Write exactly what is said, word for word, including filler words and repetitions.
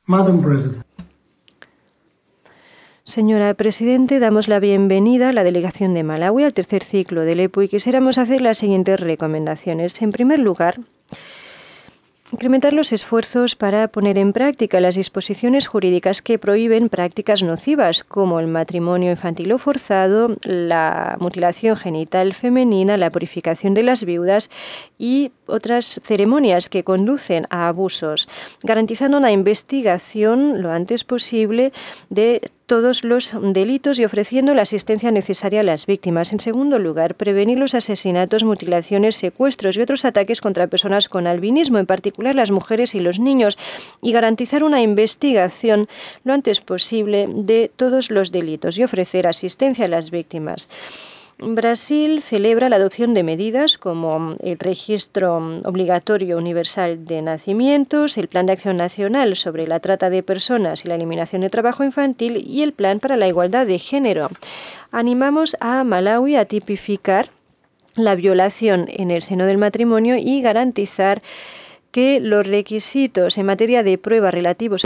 Madam President. Señora Presidente, damos la bienvenida a la delegación de Malaui al tercer ciclo del E P U y quisiéramos hacer las siguientes recomendaciones. En primer lugar, incrementar los esfuerzos para poner en práctica las disposiciones jurídicas que prohíben prácticas nocivas como el matrimonio infantil o forzado, la mutilación genital femenina, la purificación de las viudas y otras ceremonias que conducen a abusos, garantizando una investigación lo antes posible de todos los delitos y ofreciendo la asistencia necesaria a las víctimas. En segundo lugar, prevenir los asesinatos, mutilaciones, secuestros y otros ataques contra personas con albinismo, en particular las mujeres y los niños, y garantizar una investigación lo antes posible de todos los delitos y ofrecer asistencia a las víctimas. Brasil celebra la adopción de medidas como el registro obligatorio universal de nacimientos, el Plan de Acción Nacional sobre la trata de personas y la eliminación de trabajo infantil y el Plan para la Igualdad de Género. Animamos a Malaui a tipificar la violación en el seno del matrimonio y garantizar que los requisitos en materia de pruebas relativos